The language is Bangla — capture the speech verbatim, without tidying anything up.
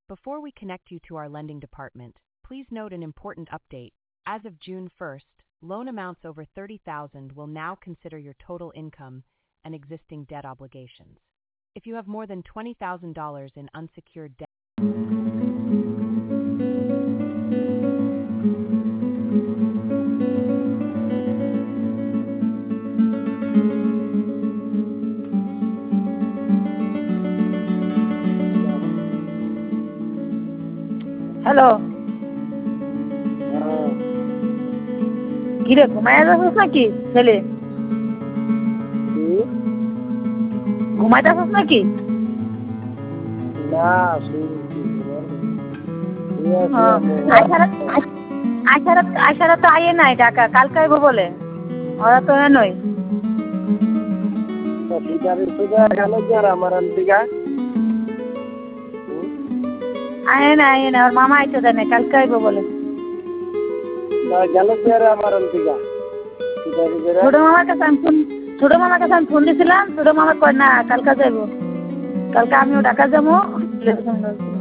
Before we connect you to our lending department, please note an important update. As of June first, loan amounts over thirty thousand dollars will now consider your total income and existing debt obligations. If you have more than twenty thousand dollars in unsecured debt, hello, কিরে ঘুমায় যাচ্ছিস নাকি ছেলে? ঘুমাইতেছিস নাকি? না আইসারা তো আইয়ে নাই ঢাকা, কালকে আইব বলে। ওরা তো নয় আমার আন্টিকা আয়ে না আয়ে না, ওর মামা আইতে দেয় না, কালকে আইব বলে। আমার আন্টিকা ছোট মামার কাছে আমি ফোন ছোট মামার কাছে আমি ফোন দিয়েছিলাম, ছোট মামা কয় না কালকে যাইব, কালকে আমিও ঢাকা যাবো।